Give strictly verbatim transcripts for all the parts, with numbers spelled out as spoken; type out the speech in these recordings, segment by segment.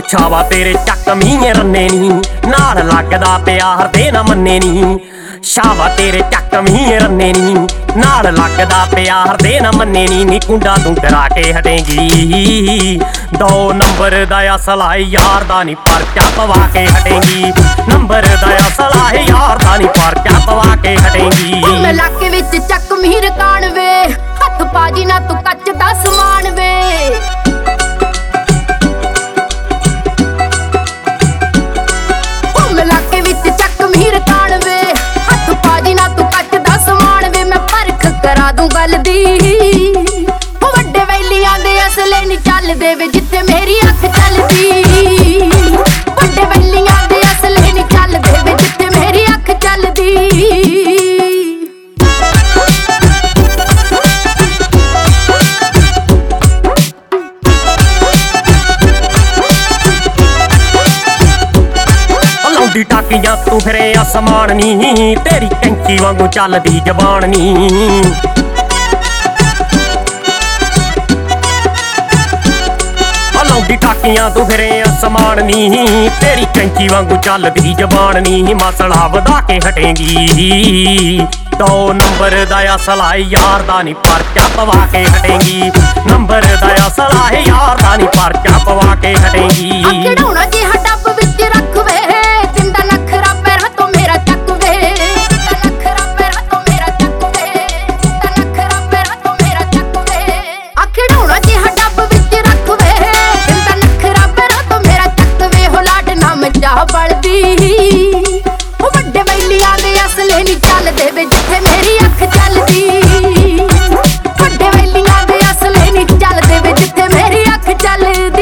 ਛਾਵਾ ਤੇਰੇ ਚੱਕ ਮੀਂਹ ਰੰਨੇ ਨੀ ਨਾਲ ਲੱਗਦਾ ਪਿਆਰ ਦੇ ਨਾ ਮੰਨੇ ਨੀ ਛਾਵਾ ਤੇਰੇ ਚੱਕ ਮੀਂਹ ਰੰਨੇ ਨੀ ਨਾਲ ਲੱਗਦਾ ਪਿਆਰ ਦੇ ਨਾ ਮੰਨੇ ਨੀ ਨੀ ਕੁੰਡਾ ਤੂੰ ਕਰਾ ਕੇ ਹਟੇਂਗੀ ਦੋ ਨੰਬਰ ਦਾ ਅਸਲਾ ਯਾਰ ਦਾ ਨੀ ਪਰਚਾ ਪਵਾ ਕੇ ਹਟੇਂਗੀ ਨੰਬਰ ਦਾ ਅਸਲਾ ਯਾਰ ਦਾ ਨੀ ਪਰਚਾ ਪਵਾ ਕੇ ਹਟੇਂਗੀ ਮੈਂ ਇਲਾਕੇ ਵਿੱਚ ਚੱਕ ਮੀਂਹ ਕਾਣ ਵੇ ਹੱਥ ਬਾਜੀ ਨਾ ਤੂੰ ਕੱਚ ਦਾ ਸਮਾਨ ਵੇ ਇਲਾਕੇ ਵਿੱਚ ਚੱਕ ਮੀਂਹ ਕਾਣ ਵੇ ਹੱਥ ਬਾਜੀ ਨਾ ਤੂੰ ਕੱਚ ਦਾ ਸਮਾਨ ਵੇ ਮੈਂ ਪਰਖ ਕਰਾ ਦੂੰ ਗੱਲ ਦੀ ਉਹ ਵੱਡੇ ਵੈਲੀਆਂ ਦੇ ਅਸਲੇ ਨਹੀਂ ਚੱਲਦੇ ਵੇ ਜਿੱਥੇ ਮੇਰੀ ਅੱਖ ਚੱਲਦੀ ਵੱਡੇ ਵੈਲੀਆਂ ਦੇ ਅਸਲੇ ਨਹੀਂ ਚੱਲਦੇ ਵੇ ਜਿੱਥੇ ਮੇਰੀ ਅੱਖ ਚੱਲਦੀ ਟਾਕੀਆਂ ਤੂੰ ਫਿਰੇ ਅਸਮਾਨ ਨੀ ਤੇਰੀ ਕੈਂਚੀ ਵਾਂਗੂ ਚੱਲਦੀ ਜ਼ਬਾਨ ਨੀ ਲਾਉਂਦੀ ਟਾਕੀਆਂ ਤੂੰ ਫਿਰੇ ਅਸਮਾਨ ਨੀ ਤੇਰੀ ਕੈਂਚੀ ਵਾਂਗੂ ਚੱਲਦੀ ਜ਼ਬਾਨ ਨੀ ਮਸਲਾ ਵਧਾ ਕੇ ਹਟੇਂਗੀ ਦੋ ਨੰਬਰ ਦਾ ਅਸਲਾ ਯਾਰ ਦਾ ਨੀ ਪਰਚਾ ਪਵਾ ਕੇ ਹਟੇਂਗੀ ਨੰਬਰ ਦਾ ਅਸਲਾ ਯਾਰ ਦਾ ਨੀ ਪਰਚਾ ਪਵਾ ਕੇ ਹਟੇਂਗੀ ਖਿਡੌਣਾ ਜਿਹਾ ਡੱਬ ਵਿੱਚ ਰੱਖ ਵੇ ਜਿੰਦਾ ਨਖਰਾ ਪੈਰਾਂ ਤੋਂ ਮੇਰਾ ਚੱਕ ਵੇ ਜਿੰਦਾ ਨਖਰਾ ਪੈਰਾਂ ਤੋਂ ਮੇਰਾ ਚੱਕ ਵੇ ਜਿੰਦਾ ਨਖਰਾ ਪੈਰਾਂ ਤੋਂ ਮੇਰਾ ਚੱਕ ਵੇ ਆ ਖਿਡੌਣਾ ਜਿਹਾ ਡੱਬ ਵਿੱਚ ਰੱਖ ਵੇ ਜਿੰਦਾ ਨਖਰਾ ਪੈਰਾਂ ਤੋਂ ਮੇਰਾ ਚੱਕ ਵੇ ਹੋ ਲਾਡ ਨਾ ਮਚਾ ਬਲਦੀ ਉਹ ਵੱਡੇ ਵੈਲੀਆਂ ਦੇ ਅਸਲੇ ਨਹੀਂ ਚੱਲਦੇ ਵੇ ਜਿੱਥੇ ਮੇਰੀ ਅੱਖ ਚੱਲਦੀ ਵੱਡੇ ਵੈਲੀਆਂ ਦੇ ਅਸਲੇ ਨਹੀਂ ਚੱਲਦੇ ਵੇ ਜਿੱਥੇ ਮੇਰੀ ਅੱਖ ਚੱਲਦੀ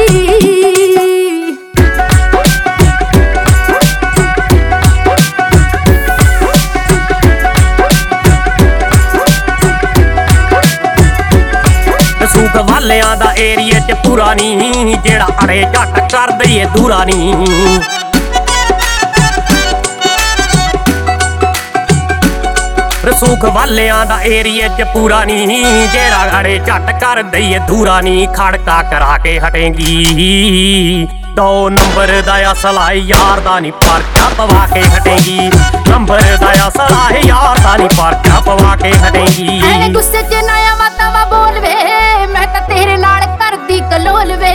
ਸੂਕ ਵਾਲਿਆਂ ਦਾ ਏਰੀਏ ਚ ਪੂਰਾ ਨੀ ਜਿਹੜਾ ਅੜੇ ਝੱਟ ਕਰ ਦਈਏ ਦੂਰਾ ਨੀ ਰਸੂਖ ਵਾਲਿਆਂ ਦਾ ਏਰੀਏ ਚ ਪੂਰਾ ਨੀ ਜਿਹੜਾ ਅੜੇ ਝੱਟ ਕਰ ਦਈਏ ਦੂਰਾ ਨੀ ਖੜਕਾ ਕਰਾ ਕੇ ਹਟੇਂਗੀ ਦੋ ਨੰਬਰ ਦਾ ਅਸਲਾ ਯਾਰ ਦਾ ਨੀ ਪਰਚਾ ਪਵਾ ਕੇ ਹਟੇਂਗੀ ਨੰਬਰ ਦਾ ਅਸਲਾ ਯਾਰ ਦਾ ਨੀ ਪਰਚਾ ਪਵਾ ਕੇ ਹਟੇਂਗੀ ਐਵੇਂ ਗੁੱਸੇ ਚ ਨया ਵਾਤਾਵਾ ਬੋਲ ਵੇ ਮੈਂ ਤਾਂ ਤੇਰੇ ਨਾਲ ਕਰਦੀ ਕਲੋਲ ਵੇ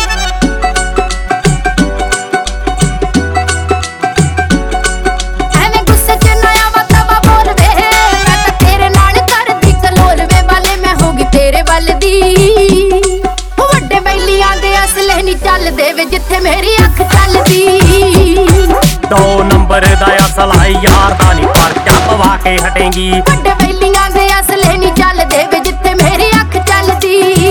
ਐਵੇਂ ਗੁੱਸੇ ਚ ਨया ਵਾਤਾਵਾ ਬੋਲ ਵੇ ਮੈਂ ਤਾਂ ਤੇਰੇ ਨਾਲ ਕਰਦੀ ਕਲੋਲ ਵੇ ਵਾਲੇ ਮੈਂ ਹੋ ਗਈ ਤੇਰੇ ਵੱਲ ਦੀ ਉਹ ਵੱਡੇ ਵੈਲੀਆਂ ਦੇ ਅਸਲੇ ਨਹੀਂ ਚੱਲਦੇ ਵੇ ਜਿੱਥੇ ਮੇਰੀ ਅੱਖ ਚੱਲਦੀ ਦੋ ਨੰਬਰ ਦਾ ਅਸਲਾ ਯਾਰ ਦਾ ਨੀ ਪਰਚਾ ਪਵਾ ਕੇ ਹਟੇਂਗੀ ਵੱਡੇ ਵੈਲੀਆਂ ਦੇ ਅਸਲੇ ਨਹੀਂ ਚੱਲਦੇ ਵੇ ਜਿੱਥੇ ਮੇਰੀ ਅੱਖ ਚੱਲਦੀ